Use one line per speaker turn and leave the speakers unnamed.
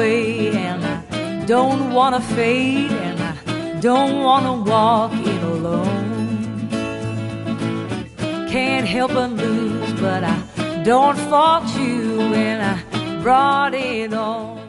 away, and I don't want to fade, and I don't want to walk it alone. Can't help but lose, but I don't fault you when I brought it on.